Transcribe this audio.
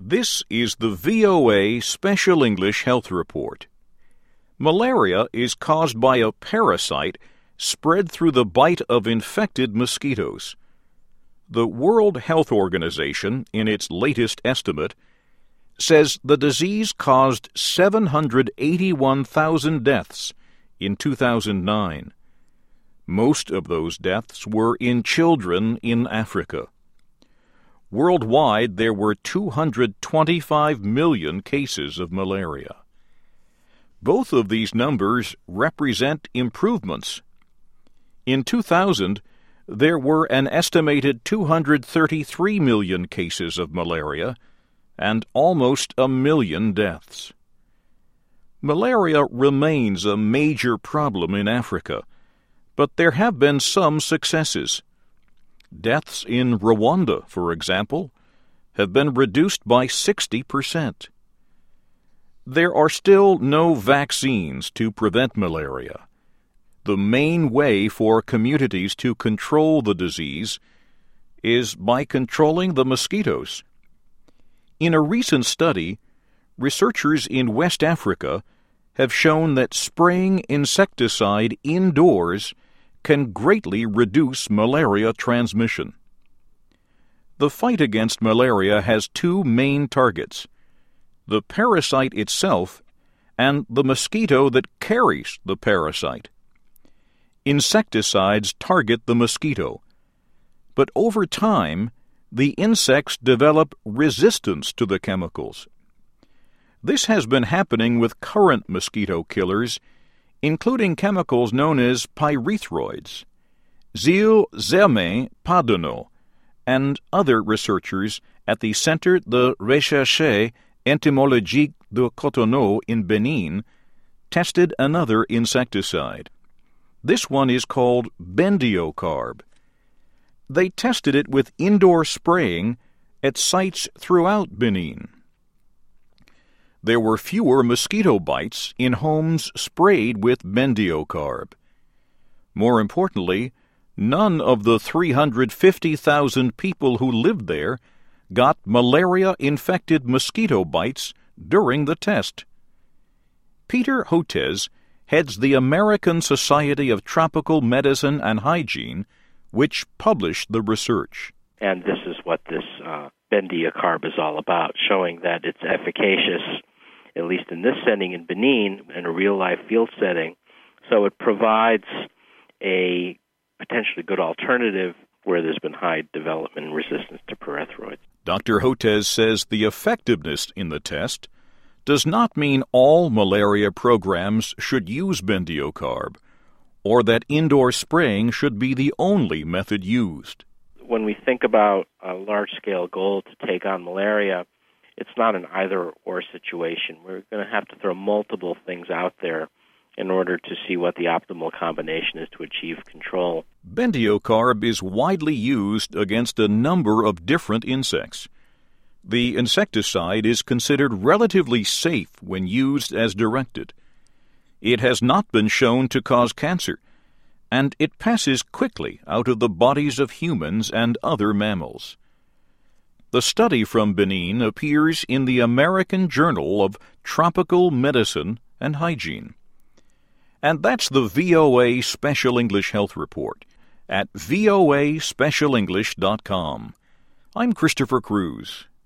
This is the VOA Special English Health Report. Malaria is caused by a parasite spread through the bite of infected mosquitoes. The World Health Organization, in its latest estimate, says the disease caused 781,000 deaths in 2009. Most of those deaths were in children in Africa. Worldwide, there were 225 million cases of malaria. Both of these numbers represent improvements. In 2000, there were an estimated 233 million cases of malaria and almost 1 million deaths. Malaria remains a major problem in Africa, but there have been some successes. Deaths in Rwanda, for example, have been reduced by 60%. There are still no vaccines to prevent malaria. The main way for communities to control the disease is by controlling the mosquitoes. In a recent study, researchers in West Africa have shown that spraying insecticide indoors can greatly reduce malaria transmission. The fight against malaria has two main targets: the parasite itself and the mosquito that carries the parasite. Insecticides target the mosquito, but over time, the insects develop resistance to the chemicals. This has been happening with current mosquito killers, including chemicals known as pyrethroids. Gilles Zermain-Padeneau and other researchers at the Centre de Recherche Entomologique de Cotonou in Benin tested another insecticide. This one is called Bendiocarb. They tested it with indoor spraying at sites throughout Benin. There were fewer mosquito bites in homes sprayed with Bendiocarb. More importantly, none of the 350,000 people who lived there got malaria-infected mosquito bites during the test. Peter Hotez heads the American Society of Tropical Medicine and Hygiene, which published the research. And this is what this Bendiocarb is all about, showing that it's efficacious, at least in this setting in Benin, in a real-life field setting. So it provides a potentially good alternative where there's been high development and resistance to pyrethroids. Dr. Hotez says the effectiveness in the test does not mean all malaria programs should use Bendiocarb, or that indoor spraying should be the only method used. When we think about a large-scale goal to take on malaria, it's not an either-or situation. We're going to have to throw multiple things out there in order to see what the optimal combination is to achieve control. Bendiocarb is widely used against a number of different insects. The insecticide is considered relatively safe when used as directed. It has not been shown to cause cancer, and it passes quickly out of the bodies of humans and other mammals. The study from Benin appears in the American Journal of Tropical Medicine and Hygiene. And that's the VOA Special English Health Report at voaspecialenglish.com. I'm Christopher Cruz.